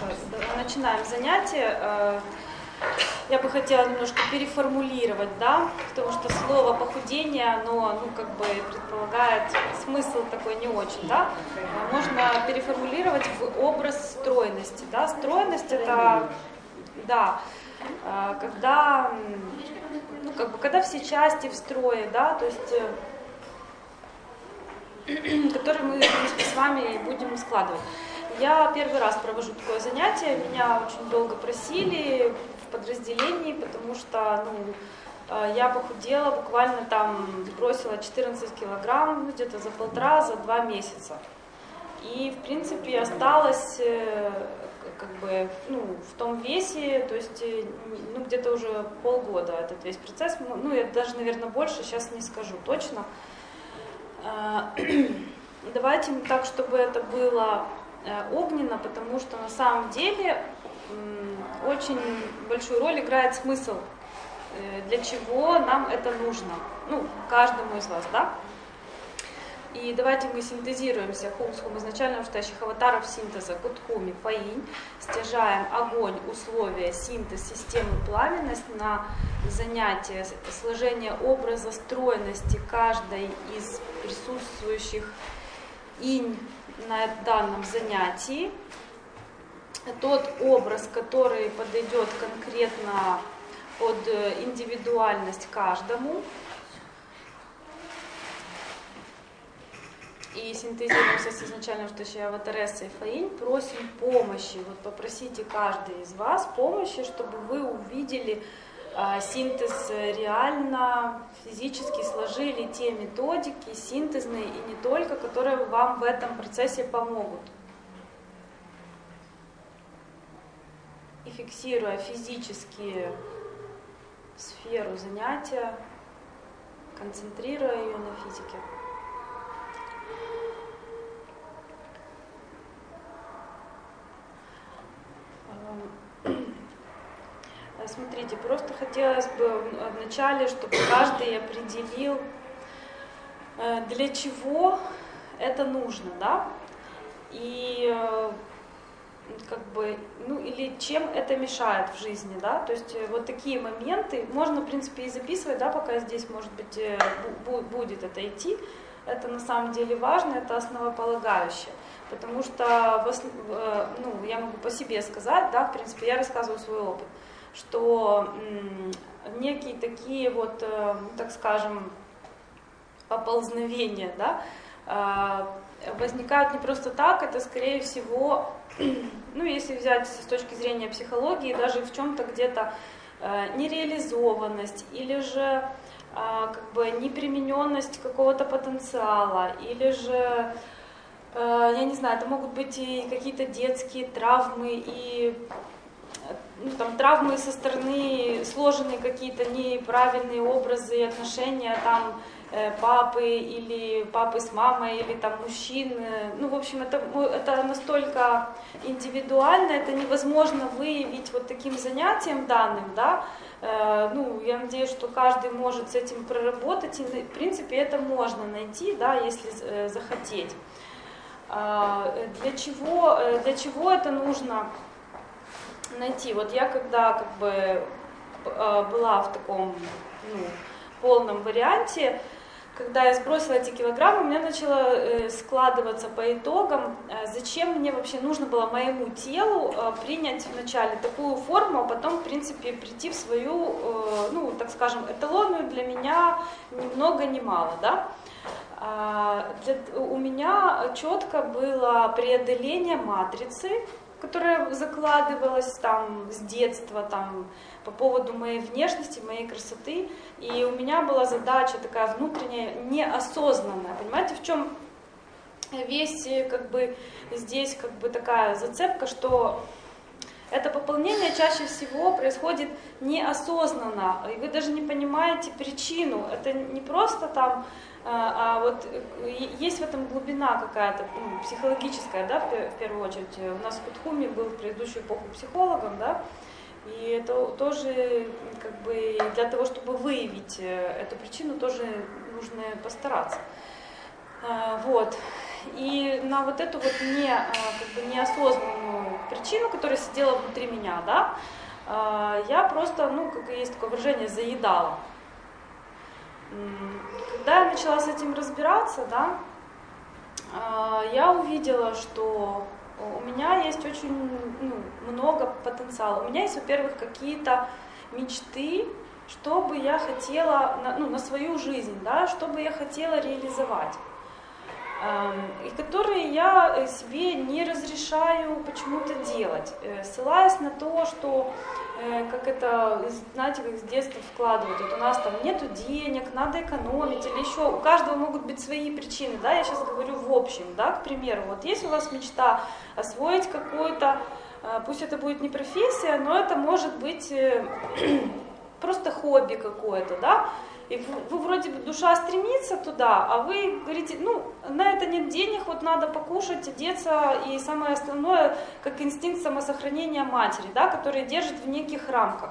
начинаем занятие. Я бы хотела немножко переформулировать, да, потому что слово похудение, оно, как бы предполагает смысл такой не очень, да. Можно переформулировать в образ стройности, да. Стройность это, да, когда, когда все части в строе, да, то есть, которые мы вместе с вами будем складывать. Я первый раз провожу такое занятие, меня очень долго просили в подразделении, потому что, я похудела, буквально там сбросила 14 килограмм где-то за 1,5-2 месяца. И, в принципе, осталась в том весе, то есть, где-то уже полгода этот весь процесс, я даже, наверное, больше, сейчас не скажу точно. Давайте так, чтобы это было огненно, потому что на самом деле очень большую роль играет смысл, для чего нам это нужно, каждому из вас, да? И давайте мы синтезируемся хумсхум изначально уштащих аватаров синтеза кутхуми фаинь, стяжаем огонь, условия, синтез, системы, пламенность на занятие, сложение образа стройности каждой из присутствующих инь на данном занятии. Тот образ, который подойдет конкретно под индивидуальность каждому. И синтезируемся с изначально уштащей аватаресса и фаинь, просим помощи. Вот попросите каждый из вас помощи, чтобы вы увидели синтез реально, физически сложили те методики синтезные и не только, которые вам в этом процессе помогут. И фиксируя физически сферу занятия, концентрируя ее на физике. Смотрите, просто хотелось бы вначале, чтобы каждый определил, для чего это нужно, да, и или чем это мешает в жизни, да, то есть вот такие моменты можно, в принципе, и записывать, да, пока здесь, может быть, будет это идти, это на самом деле важно, это основополагающее, потому что, я могу по себе сказать, да, в принципе, я рассказываю свой опыт, что некие такие вот, так скажем, поползновения, да, возникают не просто так, это скорее всего, если взять с точки зрения психологии, даже в чем-то где-то нереализованность или же непримененность какого-то потенциала, или же, я не знаю, это могут быть и какие-то детские травмы, и травмы со стороны, сложенные какие-то неправильные образы и отношения папы или папы с мамой, или мужчин. В общем, это настолько индивидуально, это невозможно выявить вот таким занятием данным, да. Я надеюсь, что каждый может с этим проработать, и, в принципе, это можно найти, да, если захотеть. Для чего это нужно найти? Вот я когда была в таком полном варианте, когда я сбросила эти килограммы, у меня начало складываться по итогам, зачем мне вообще нужно было моему телу принять вначале такую форму, а потом, в принципе, прийти в свою, так скажем, эталонную для меня ни много ни мало, да. У меня четко было преодоление матрицы, которая закладывалась с детства, по поводу моей внешности, моей красоты. И у меня была задача такая внутренняя, неосознанная. Понимаете, в чем весь, здесь, такая зацепка, что это пополнение чаще всего происходит неосознанно, и вы даже не понимаете причину. Это не просто а вот есть в этом глубина какая-то, психологическая, да, в первую очередь. У нас в Кутхуме был в предыдущую эпоху психологом, да, и это тоже, для того, чтобы выявить эту причину, тоже нужно постараться. Вот. И на вот эту вот неосознанную причину, которая сидела внутри меня, да, я просто, ну, как есть такое выражение, заедала. Когда я начала с этим разбираться, да, я увидела, что у меня есть очень много потенциала. У меня есть, во-первых, какие-то мечты, что бы я хотела на свою жизнь, да, что бы я хотела реализовать, и которые я себе не разрешаю почему-то делать, ссылаясь на то, что, как это, знаете, как с детства вкладывают, вот у нас там нету денег, надо экономить или еще, у каждого могут быть свои причины, да, я сейчас говорю в общем, да, к примеру, вот есть у вас мечта освоить какой-то, пусть это будет не профессия, но это может быть просто хобби какое-то, да, и вы вроде бы душа стремится туда, а вы говорите, ну, на это нет денег, вот надо покушать, одеться, и самое основное, как инстинкт самосохранения матери, да, который держит в неких рамках.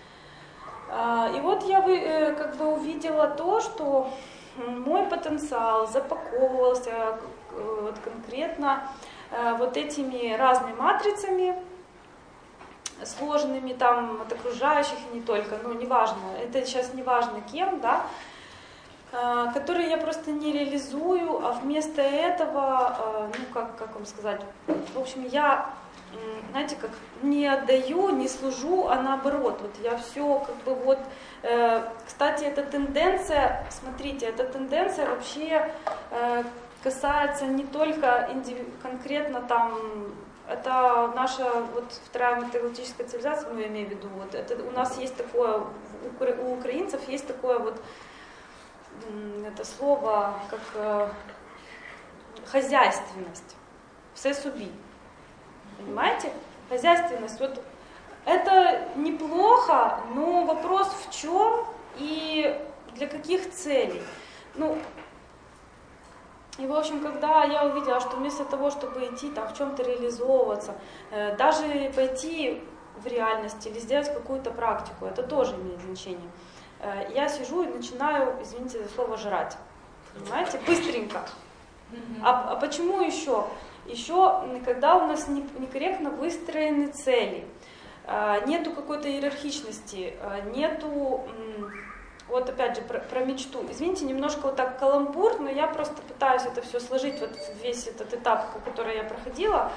И вот я как бы увидела то, что мой потенциал запаковывался вот конкретно вот этими разными матрицами, сложными там от окружающих и не только, ну неважно, это сейчас не важно кем, да, которые я просто не реализую, а вместо этого, ну как вам сказать, в общем, я, знаете, как не отдаю, не служу, а наоборот, вот я все как бы вот, кстати, эта тенденция, смотрите, эта тенденция вообще касается не только конкретно там, это наша вот вторая металлургическая цивилизация, ну я имею в виду, вот это у нас есть такое, у украинцев есть такое вот, это слово, как хозяйственность, все-суби, понимаете? Хозяйственность, вот это неплохо, но вопрос в чем и для каких целей. Ну, и, в общем, когда я увидела, что вместо того, чтобы идти там в чем-то реализовываться, даже пойти в реальность или сделать какую-то практику, это тоже имеет значение. Я сижу и начинаю, извините за слово, жрать. Понимаете? Быстренько. А почему еще? Еще, когда у нас некорректно выстроены цели, нету какой-то иерархичности, нету... Вот опять же про мечту. Извините, немножко вот так каламбур, но я просто пытаюсь это все сложить, вот весь этот этап, который я проходила.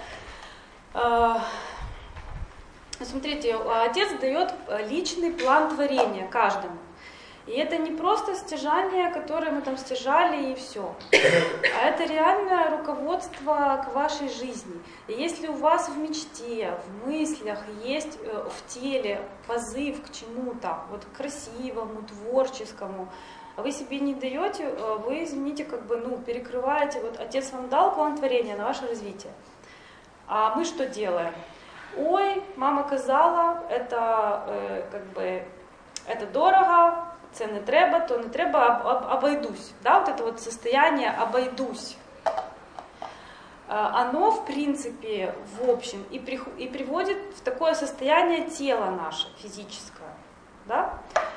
Смотрите, отец дает личный план творения каждому. И это не просто стяжание, которое мы там стяжали и все, а это реальное руководство к вашей жизни. И если у вас в мечте, в мыслях есть в теле позыв к чему-то, вот к красивому, творческому, а вы себе не даете, вы, извините, как бы, ну, перекрываете, вот отец вам дал план творения на ваше развитие. А мы что делаем? Ой, мама казала, это как бы, это дорого, це не треба, то не треба, обойдусь. Да, вот это вот состояние обойдусь. Оно, в принципе, в общем, и приводит в такое состояние тела наше, физическое. Да?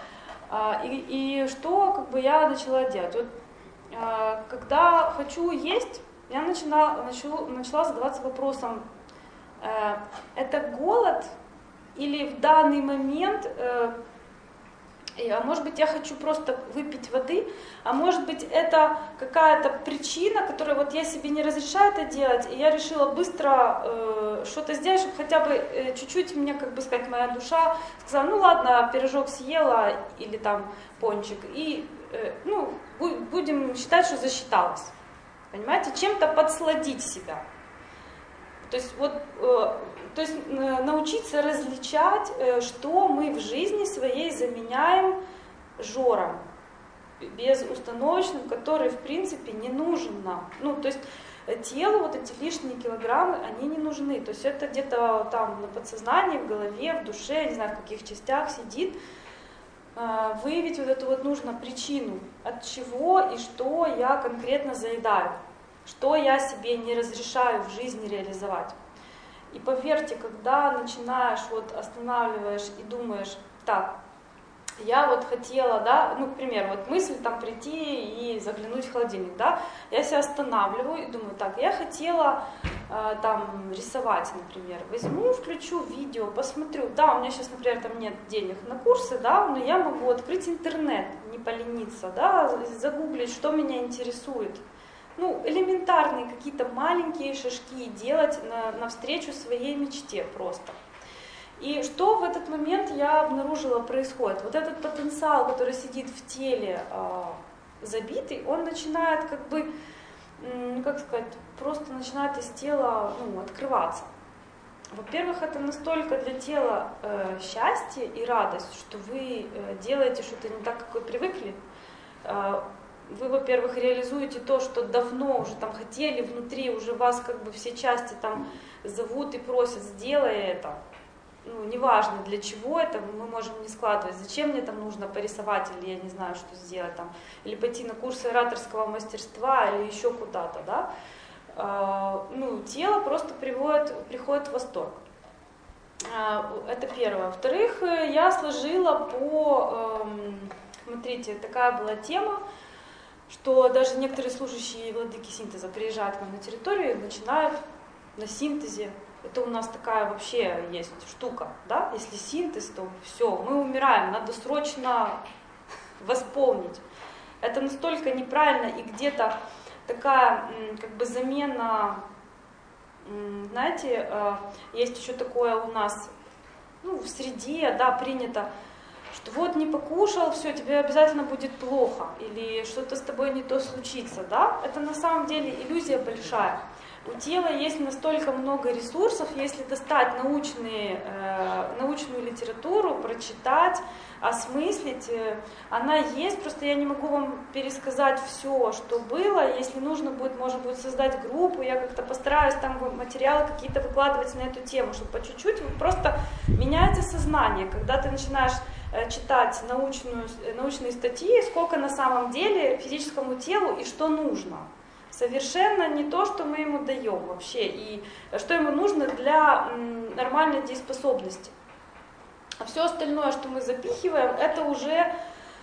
И что как бы, я начала делать? Вот, когда хочу есть, я начала задаваться вопросом, это голод или в данный момент... А может быть, я хочу просто выпить воды, а может быть, это какая-то причина, которая вот я себе не разрешаю это делать, и я решила быстро что-то сделать, чтобы хотя бы чуть-чуть, мне, как бы сказать, моя душа сказала, ну ладно, пирожок съела или там пончик, и ну, будем считать, что засчиталось. Понимаете, чем-то подсладить себя. То есть вот... То есть научиться различать, что мы в жизни своей заменяем жором, безустановочным, который в принципе не нужен нам. Ну, то есть телу вот эти лишние килограммы, они не нужны. То есть это где-то там на подсознании, в голове, в душе, не знаю, в каких частях сидит. Выявить вот эту вот нужно причину, от чего и что я конкретно заедаю, что я себе не разрешаю в жизни реализовать. И поверьте, когда начинаешь, вот останавливаешь и думаешь, так, я вот хотела, да, ну, к примеру, вот мысль там прийти и заглянуть в холодильник, да, я себя останавливаю и думаю, так, я хотела там рисовать, например, возьму, включу видео, посмотрю, да, у меня сейчас, например, там нет денег на курсы, да, но я могу открыть интернет, не полениться, да, загуглить, что меня интересует. Ну, элементарные какие-то маленькие шажки делать навстречу своей мечте просто. И что в этот момент я обнаружила происходит? Вот этот потенциал, который сидит в теле забитый, он начинает как бы, как сказать, просто начинает из тела открываться. Во-первых, это настолько для тела счастье и радость, что вы делаете что-то не так, как вы привыкли. Вы, во-первых, реализуете то, что давно уже там хотели внутри, уже вас как бы все части там зовут и просят, сделай это. Ну, неважно для чего это, мы можем не складывать, зачем мне там нужно порисовать, или я не знаю, что сделать там, или пойти на курсы ораторского мастерства, или еще куда-то, да. Тело просто приходит в восторг. Это первое. Во-вторых, я сложила смотрите, такая была тема, что даже некоторые служащие владыки синтеза приезжают к нам на территорию и начинают на синтезе. Это у нас такая вообще есть штука, да? Если синтез, то все, мы умираем, надо срочно восполнить. Это настолько неправильно, и где-то такая как бы замена, знаете, есть еще такое у нас, в среде, да, принято, что вот не покушал, все, тебе обязательно будет плохо, или что-то с тобой не то случится, да? Это на самом деле иллюзия большая. У тела есть настолько много ресурсов, если достать научную литературу, прочитать, осмыслить, она есть, просто я не могу вам пересказать все, что было. Если нужно будет, может быть, создать группу, я как-то постараюсь там материалы какие-то выкладывать на эту тему, чтобы по чуть-чуть просто меняется сознание, когда ты начинаешь читать научные статьи, сколько на самом деле физическому телу и что нужно. Совершенно не то, что мы ему даем вообще, и что ему нужно для нормальной дееспособности. А все остальное, что мы запихиваем, это уже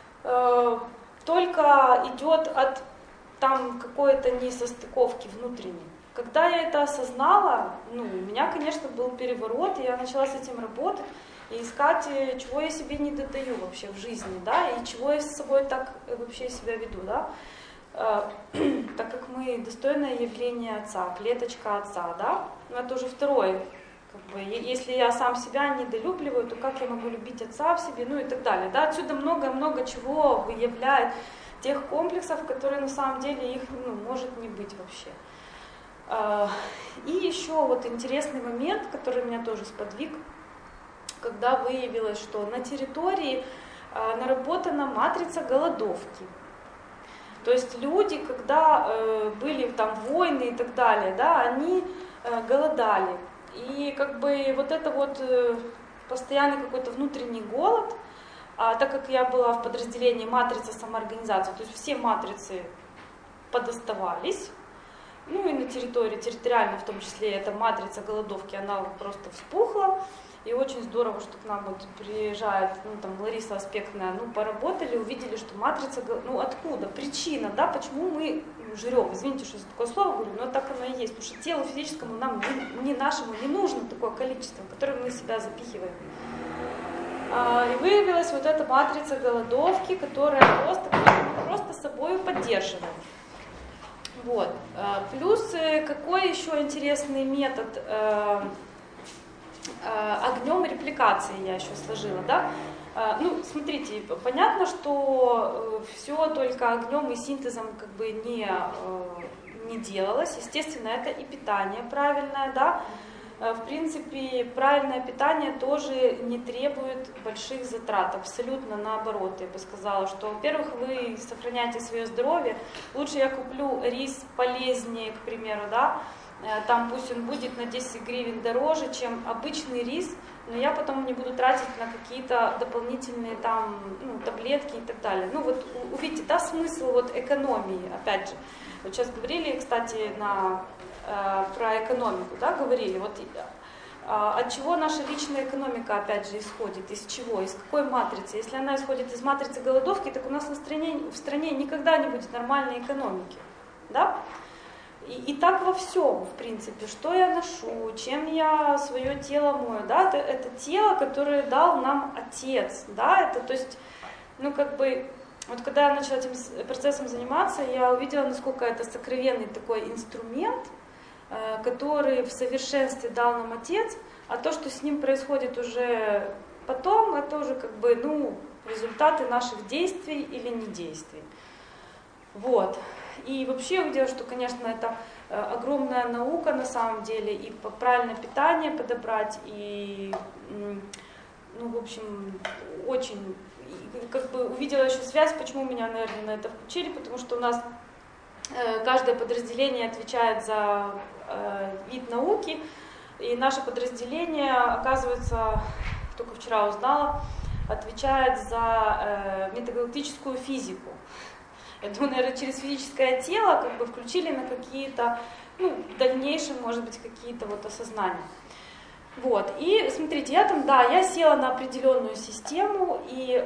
только идет от там какой-то несостыковки внутренней. Когда я это осознала, у меня, конечно, был переворот, и я начала с этим работать и искать, чего я себе не додаю вообще в жизни, да, и чего я с собой так вообще себя веду, да. Так как мы достойное явление Отца, клеточка Отца, да, это уже второе, как бы, если я сам себя недолюбливаю, то как я могу любить Отца в себе, и так далее, да, отсюда много-много чего выявляет тех комплексов, которые на самом деле их, может не быть вообще. И еще вот интересный момент, который меня тоже сподвиг, когда выявилось, что на территории наработана матрица голодовки. То есть люди, когда были там войны и так далее, да, они голодали. И как бы вот это вот постоянный какой-то внутренний голод, так как я была в подразделении матрица самоорганизации, то есть все матрицы подоставались, и на территории, территориально в том числе, эта матрица голодовки, она просто вспухла. И очень здорово, что к нам вот приезжает, Лариса Аспектная, поработали, увидели, что матрица, откуда, причина, да, почему мы жрем. Извините, что за такое слово говорю, но так оно и есть, потому что телу физическому нам, нашему, не нужно такое количество, которое мы в себя запихиваем. И выявилась вот эта матрица голодовки, которая просто собой поддерживаем. Вот. Плюс какой еще интересный метод огнем репликации я еще сложила, да? Смотрите, понятно, что все только огнем и синтезом как бы не делалось. Естественно, это и питание правильное, да? В принципе, правильное питание тоже не требует больших затрат, абсолютно наоборот. Я бы сказала, что, во-первых, вы сохраняете свое здоровье. Лучше я куплю рис полезнее, к примеру, да? Там пусть он будет на 10 гривен дороже, чем обычный рис, но я потом не буду тратить на какие-то дополнительные там, таблетки и так далее. Вот увидите, да, смысл вот экономии, опять же. Вот сейчас говорили, кстати, про экономику, да, говорили, вот от чего наша личная экономика, опять же, исходит, из чего, из какой матрицы. Если она исходит из матрицы голодовки, так у нас в стране никогда не будет нормальной экономики, да? И так во всем, в принципе, что я ношу, чем я свое тело мою, да, это тело, которое дал нам Отец, да, это, то есть, ну, как бы, вот когда я начала этим процессом заниматься, я увидела, насколько это сокровенный такой инструмент, который в совершенстве дал нам Отец, а то, что с ним происходит уже потом, это уже, как бы, ну, результаты наших действий или недействий. Вот. И вообще увидела, что, конечно, это огромная наука на самом деле, и правильное питание подобрать, и, ну, в общем, очень, как бы увидела еще связь, почему меня, наверное, на это включили, потому что у нас каждое подразделение отвечает за вид науки, и наше подразделение, оказывается, только вчера узнала, отвечает за метагалактическую физику. Я думаю, наверное, через физическое тело как бы включили на какие-то, ну, в дальнейшем, может быть, какие-то вот осознания. Вот, и смотрите, я там, да, я села на определенную систему и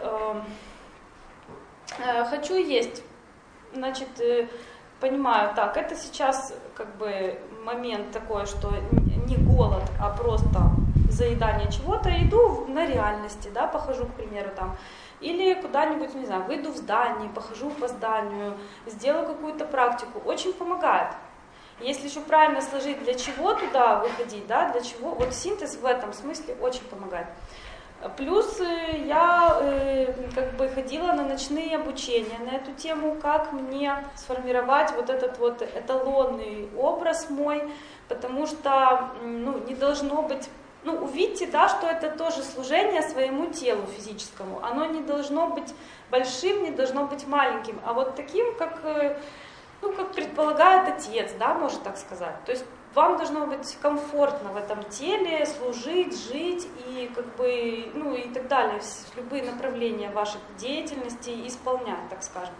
хочу есть. Значит, понимаю, так, это сейчас как бы момент такой, что не голод, а просто заедание чего-то, иду на реальности, да, похожу, к примеру, там, или куда-нибудь, не знаю, выйду в здание, похожу по зданию, сделаю какую-то практику, очень помогает. Если еще правильно сложить, для чего туда выходить, да, для чего, вот синтез в этом смысле очень помогает. Плюс я как бы ходила на ночные обучения на эту тему, как мне сформировать вот этот вот эталонный образ мой, потому что, ну, не должно быть, ну, увидьте, да, что это тоже служение своему телу физическому, оно не должно быть большим, не должно быть маленьким, а вот таким, как, ну, как предполагает Отец, да, можно так сказать. То есть вам должно быть комфортно в этом теле, служить, жить и как бы, ну, и так далее, любые направления вашей деятельности исполнять, так скажем.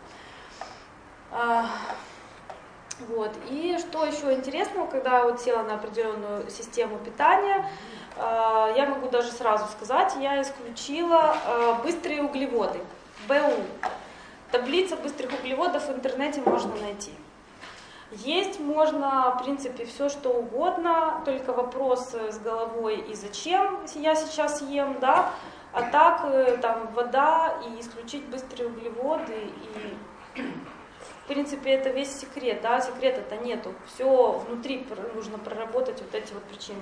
Вот. И что еще интересного, когда я вот села на определенную систему питания, я могу даже сразу сказать, я исключила быстрые углеводы, БУ. Таблица быстрых углеводов в интернете можно найти. Есть можно, в принципе, все что угодно, только вопрос с головой и зачем я сейчас ем, да, а так там вода и исключить быстрые углеводы, и в принципе это весь секрет, да, секрета-то нету, все внутри нужно проработать вот эти вот причины.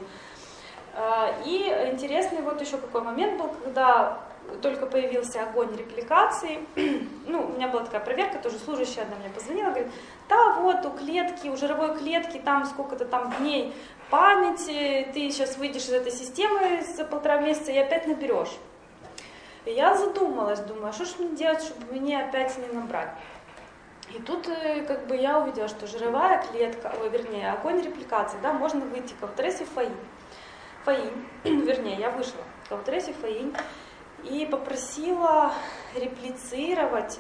И интересный вот еще какой момент был, когда только появился огонь репликации, ну, у меня была такая проверка, тоже служащая одна мне позвонила, говорит, да, вот у клетки, у жировой клетки там сколько-то там дней памяти, ты сейчас выйдешь из этой системы за 1,5 месяца и опять наберешь. И я задумалась, думаю, а что ж мне делать, чтобы мне опять не набрать? И тут как бы я увидела, что жировая клетка, вернее, огонь репликации, да, можно выйти к Аутресе Фаинь, вернее, я вышла к Аутресе Фаинь и попросила реплицировать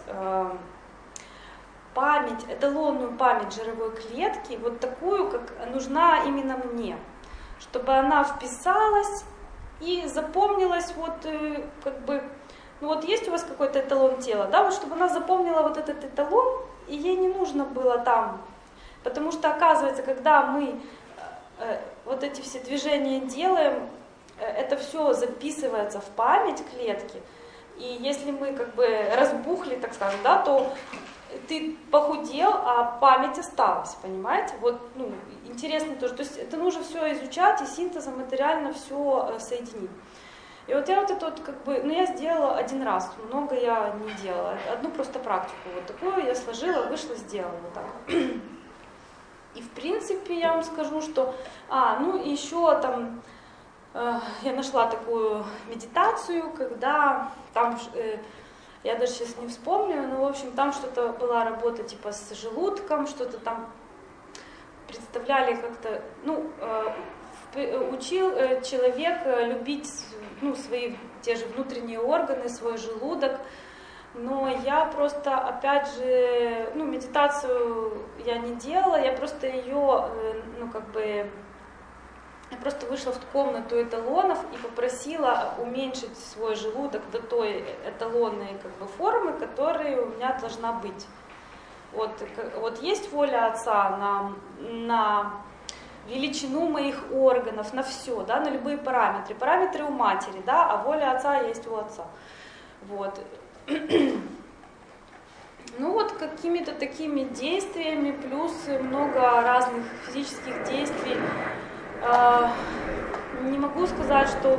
память, эталонную память жировой клетки, вот такую, как нужна именно мне, чтобы она вписалась и запомнилась вот как бы, ну вот есть у вас какой-то эталон тела, да, вот чтобы она запомнила вот этот эталон, и ей не нужно было там, потому что оказывается, когда мы вот эти все движения делаем, это все записывается в память клетки, и если мы как бы разбухли, так скажем, да, то ты похудел, а память осталась, понимаете? Вот, ну, интересно тоже, то есть это нужно все изучать и синтезом это реально все соединить. И вот я вот это вот как бы, ну я сделала один раз, много я не делала, одну просто практику вот такую я сложила, вышла, сделала вот так. И в принципе я вам скажу, что, ну еще там я нашла такую медитацию, когда там, я даже сейчас не вспомню, но в общем там что-то была работа типа с желудком, что-то там представляли как-то, ну, учил человек любить, ну, свои те же внутренние органы, свой желудок, но я просто, опять же, ну, медитацию я не делала, я просто ее, ну, как бы, я просто вышла в комнату эталонов и попросила уменьшить свой желудок до той эталонной как бы формы, которая у меня должна быть. Вот есть воля Отца на величину моих органов, на все, да, на любые параметры. Параметры у матери, да, а воля Отца есть у Отца. Вот. Ну вот какими-то такими действиями, плюс много разных физических действий. Не могу сказать, что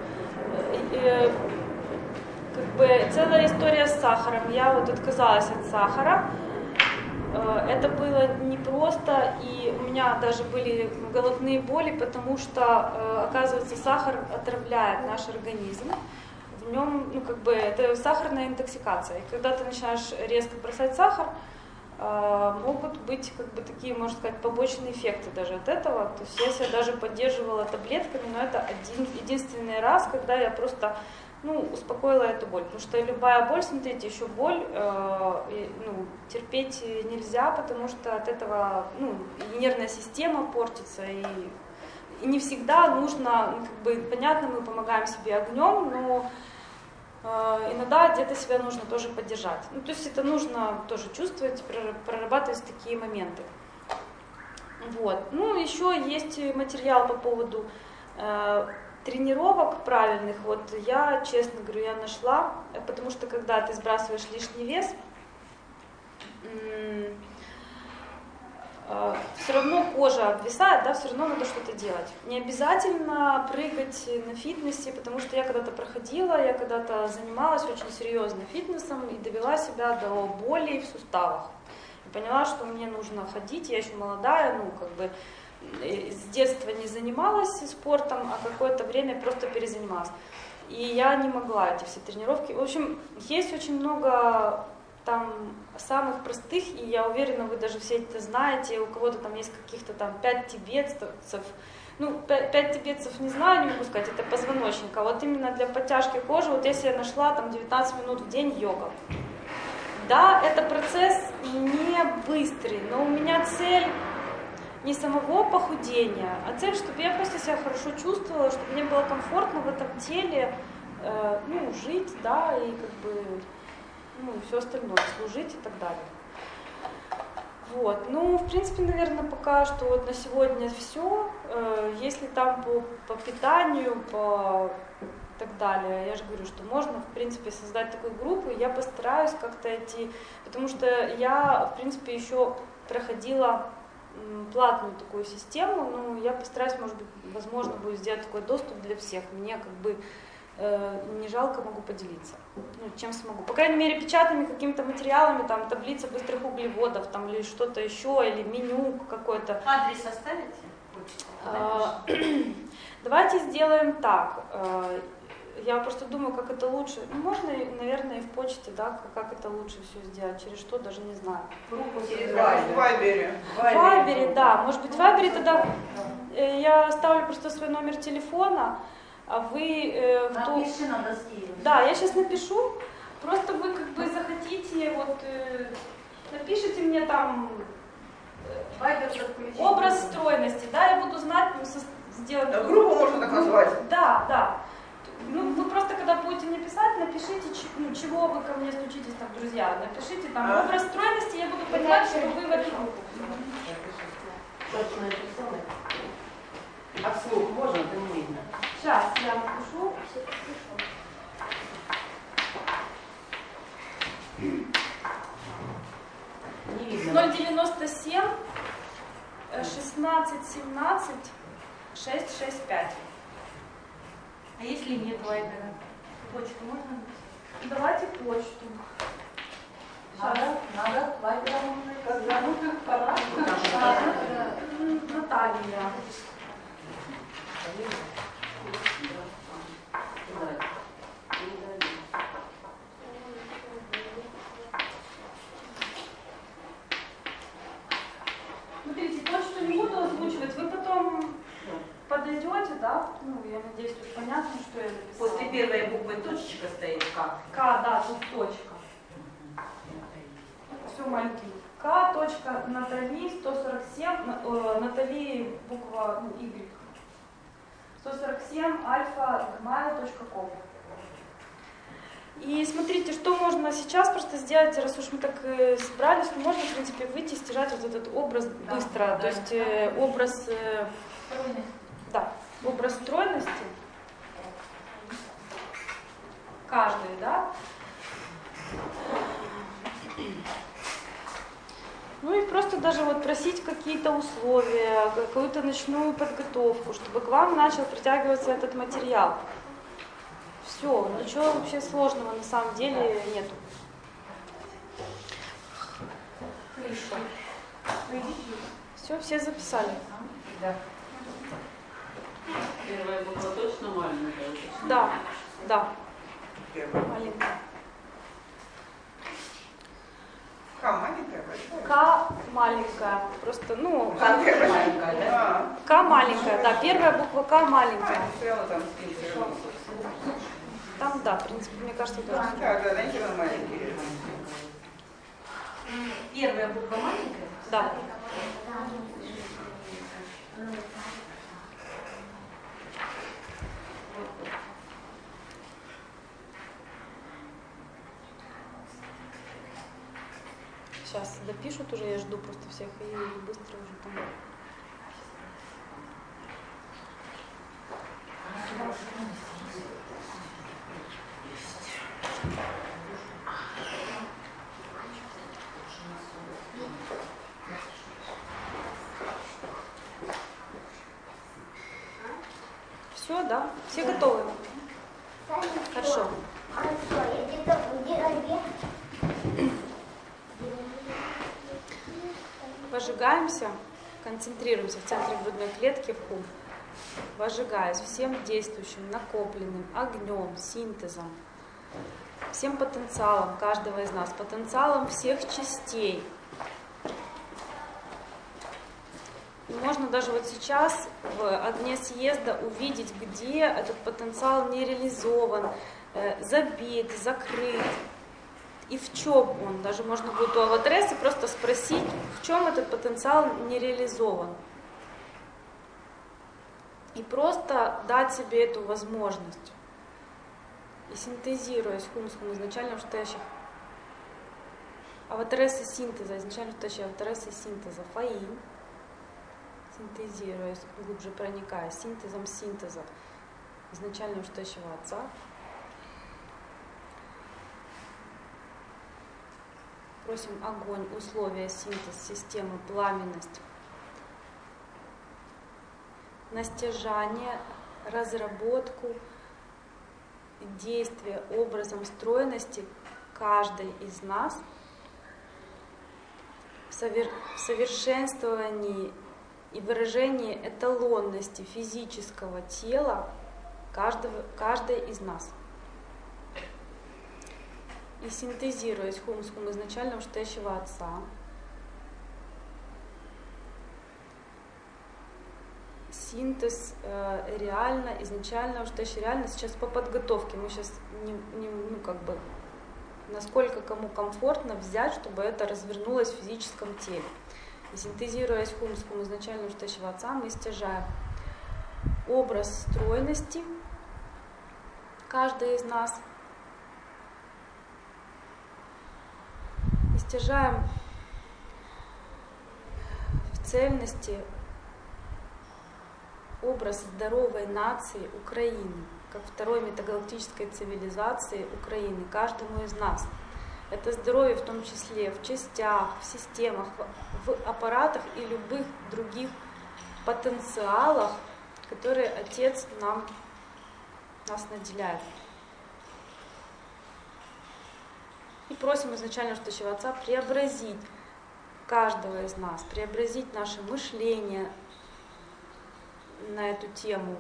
как бы целая история с сахаром. Я вот отказалась от сахара. Это было непросто, и у меня даже были головные боли, потому что, оказывается, сахар отравляет наш организм. В нем, ну, как бы, это сахарная интоксикация. И когда ты начинаешь резко бросать сахар, могут быть, как бы, такие, можно сказать, побочные эффекты даже от этого. То есть я себя даже поддерживала таблетками, но это единственный раз, когда я просто, ну, успокоила эту боль. Потому что любая боль, смотрите, еще боль, ну, терпеть нельзя, потому что от этого, ну, и нервная система портится, и не всегда нужно, ну, как бы, понятно, мы помогаем себе огнем, но иногда где-то себя нужно тоже поддержать. Ну, то есть это нужно тоже чувствовать, прорабатывать такие моменты. Вот. Ну, еще есть материал по поводу тренировок правильных. Вот я, честно говорю, я нашла, потому что когда ты сбрасываешь лишний вес, все равно кожа обвисает, да, все равно надо что-то делать. Не обязательно прыгать на фитнесе, потому что я когда-то проходила, я когда-то занималась очень серьезно фитнесом и довела себя до боли в суставах. И поняла, что мне нужно ходить, я еще молодая, ну, как бы с детства не занималась спортом, а какое-то время просто перезанималась. И я не могла эти все тренировки. В общем, есть очень много там самых простых, и я уверена, вы даже все это знаете, у кого-то там есть каких-то там 5 тибетцев, ну, 5 тибетцев не знаю, не могу сказать, это позвоночник, а вот именно для подтяжки кожи, вот я себе нашла там 19 минут в день йога. Да, это процесс не быстрый, но у меня цель не самого похудения, а цель, чтобы я просто себя хорошо чувствовала, чтобы мне было комфортно в этом теле, ну, жить, да, и как бы, ну, и все остальное, служить и так далее. Вот, ну, в принципе, наверное, пока что вот на сегодня все. Если там по питанию, по так далее, я же говорю, что можно, в принципе, создать такую группу, и я постараюсь как-то идти, потому что я, в принципе, еще проходила платную такую систему, но я постараюсь, может быть, возможно, будет сделать такой доступ для всех. Мне как бы не жалко, могу поделиться, ну, чем смогу. По крайней мере, печатными какими-то материалами, там, таблица быстрых углеводов, там, или что-то еще, или меню какое-то. Адрес оставите? Давайте сделаем так. Я просто думаю, как это лучше. Ну, можно, наверное, и в почте, да, как это лучше все сделать, через что, даже не знаю. Через Вайбере. В Вайбере, да. Может быть, в Вайбере тогда я оставлю просто свой номер телефона, а вы кто... Напиши на доске. Да, я сейчас напишу. Просто вы как бы захотите, вот напишите мне там образ стройности, да, я буду знать, сделать... Да, группу можно так назвать. Да, да. Ну, вы просто, когда будете мне писать, напишите, ну, чего вы ко мне стучитесь, там, друзья. Напишите там образ стройности, я буду понимать, что вы в эту группу. А вслух можно, это не видно. Сейчас я напишу. 097 16 17 665. А если нет вайбера? Почту можно? Давайте почту. Надо вайбером уже. Ну как пора. Наталья. Смотрите, почту не буду озвучивать, вы потом подойдете, да? Ну, я надеюсь, тут понятно, что я написала. После первой буквы точечка стоит К. К, да, тут точка. Все маленький. К, точка, Натали, 147, Натали, буква, ну, Y. 147, альфа, gmail.com. И смотрите, что можно сейчас просто сделать, раз уж мы так собрались, то можно, в принципе, выйти и стирать вот этот образ быстро. Да, То есть образ, да, образ стройности. Каждый, да? Ну и просто даже вот просить какие-то условия, какую-то ночную подготовку, чтобы к вам начал притягиваться этот материал. Все, ничего вообще сложного на самом деле нету. Все записали. Да. Первая буква точно маленькая? Да, да, Первая. маленькая. К маленькая, большая. К маленькая, просто, ну, Маленькая, да? К маленькая, да, первая буква К маленькая. Стояла там с кем-то. Там, да, в принципе, мне кажется, тоже. Да, знаете, он маленький. Первая буква маленькая? Да. Сейчас допишут уже, я жду просто всех и быстро уже там. Все, да? Все готовы? Хорошо. Вожигаемся, концентрируемся в центре грудной клетки в ум, вожигаясь всем действующим, накопленным огнем, синтезом, всем потенциалом каждого из нас, потенциалом всех частей. И можно даже вот сейчас в огне съезда увидеть, где этот потенциал не реализован, забит, закрыт. И в чем он? Даже можно будет у аватаресы просто спросить, в чем этот потенциал не реализован. И просто дать себе эту возможность. И синтезируясь хумском изначально вштещих. Аватаресы синтеза, изначально вштещих аватаресы синтеза. Фаин. Синтезируясь, глубже проникая, синтезом синтеза. Изначально вштещего отца. Просим огонь, условия, синтез, системы, пламенность, на стяжание, разработку, действия образом стройности каждой из нас в совершенствовании и выражении эталонности физического тела каждой из нас. И синтезируясь хумском изначально вштещего отца, синтез реально, изначально вштещ реально, сейчас по подготовке, мы сейчас ну как бы, насколько кому комфортно взять, чтобы это развернулось в физическом теле. И синтезируясь хумском изначально вштещего отца, мы стяжаем образ стройности каждой из нас, и стяжаем в цельности образ здоровой нации Украины, как второй метагалактической цивилизации Украины, каждому из нас. Это здоровье в том числе в частях, в системах, в аппаратах и любых других потенциалах, которые Отец нас наделяет. И просим изначально вштещего Отца преобразить каждого из нас, преобразить наше мышление на эту тему.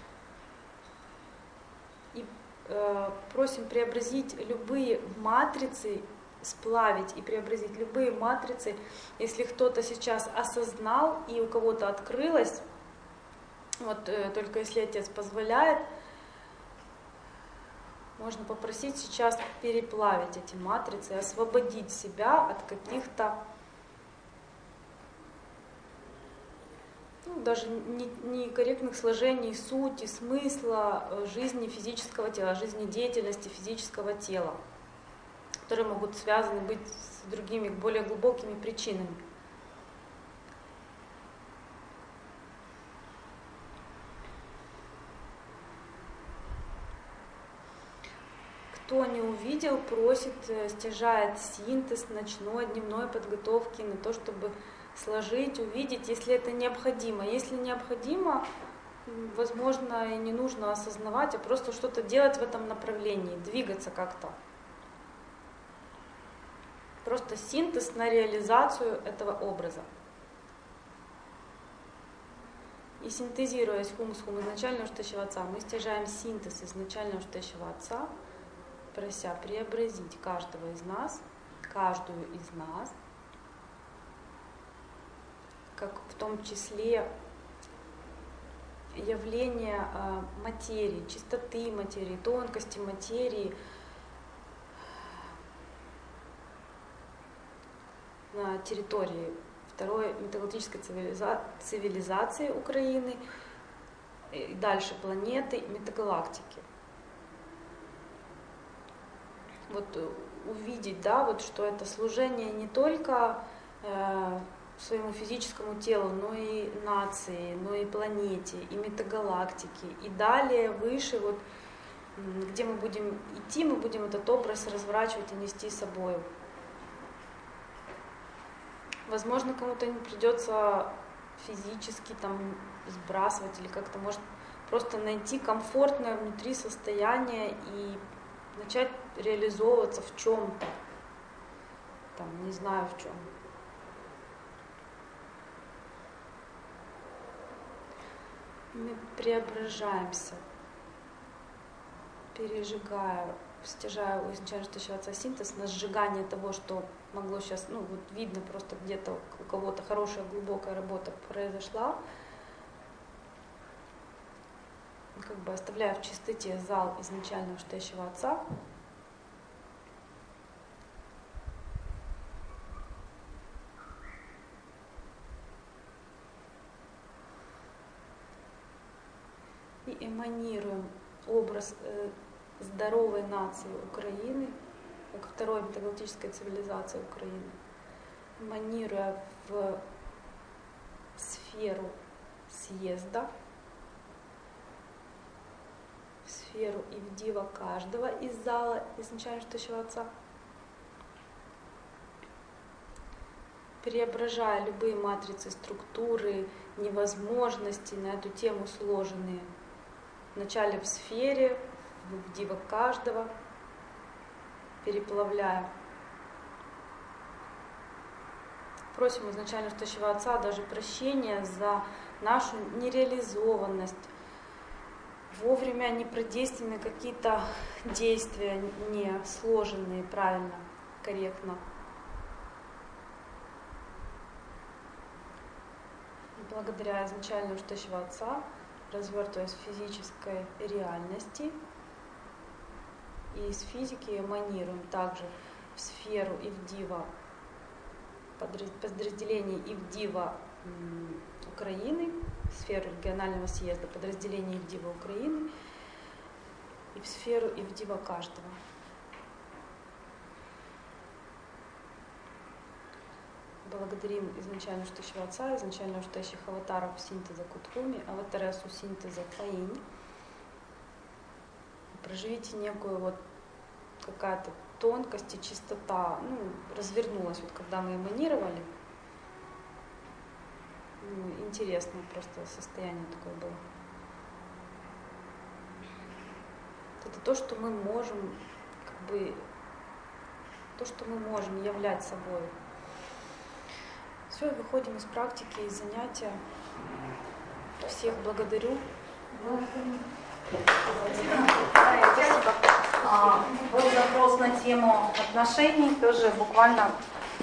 И просим преобразить любые матрицы, сплавить и преобразить любые матрицы, если кто-то сейчас осознал и у кого-то открылось, вот только если Отец позволяет, можно попросить сейчас переплавить эти матрицы, освободить себя от каких-то даже некорректных сложений сути, смысла жизни физического тела, жизнедеятельности физического тела, которые могут связаны быть с другими, более глубокими причинами. Кто не увидел, просит, стяжает синтез ночной, дневной подготовки на то, чтобы сложить, увидеть, если это необходимо. Если необходимо, возможно, и не нужно осознавать, а просто что-то делать в этом направлении, двигаться как-то. Просто синтез на реализацию этого образа. И синтезируя хум изначального штащего отца, мы стяжаем синтез изначального штащего отца, прося преобразить каждого из нас, каждую из нас, как в том числе явление материи, чистоты материи, тонкости материи на территории второй метагалактической цивилизации Украины и дальше планеты метагалактики. Вот увидеть, да, вот что это служение не только своему физическому телу, но и нации, но и планете, и метагалактике, и далее выше, вот, где мы будем идти, мы будем этот образ разворачивать и нести с собой. Возможно, кому-то не придется физически там сбрасывать или как-то, может, просто найти комфортное внутри состояние и начать реализовываться в чем-то, там, не знаю в чем. Мы преображаемся, пережигая, стяжая у изначально штащего отца синтез на сжигание того, что могло сейчас, ну вот видно просто где-то у кого-то хорошая глубокая работа произошла, как бы оставляя в чистоте зал изначального штащего отца. И эманируем образ здоровой нации Украины, как второй метагалактической цивилизации Украины, эманируя в сферу съезда, в сферу и в диво каждого из зала изначально штащего отца, преображая любые матрицы, структуры, невозможности на эту тему сложенные, вначале в сфере, в диво каждого, переплавляя. Просим изначально штащего отца даже прощения за нашу нереализованность, вовремя не продействованы какие-то действия, не сложенные правильно, корректно. Благодаря изначальному штащего отца, развертываясь в физической реальности, и из физики эманируем также в сферу и в диво подразделений и в диво Украины, в сферу регионального съезда подразделений и в диво Украины, и в сферу и в диво каждого. Благодарим изначально штащего отца, изначально штащих аватаров синтеза Кутхуми, аватаресу синтеза Фаинь. Проживите некую вот какая-то тонкость и чистота, ну, развернулась, вот когда мы эманировали. Ну, интересное просто состояние такое было. Это то, что мы можем, как бы, то, что мы можем являть собой. Все, выходим из практики, из занятия. Всех благодарю. Был запрос на тему отношений, тоже буквально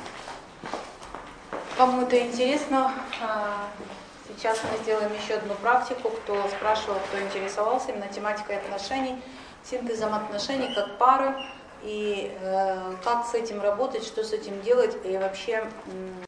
кому это интересно. Сейчас мы сделаем еще одну практику, кто спрашивал, кто интересовался именно тематикой отношений, синтезом отношений как пары, и как с этим работать, что с этим делать, и вообще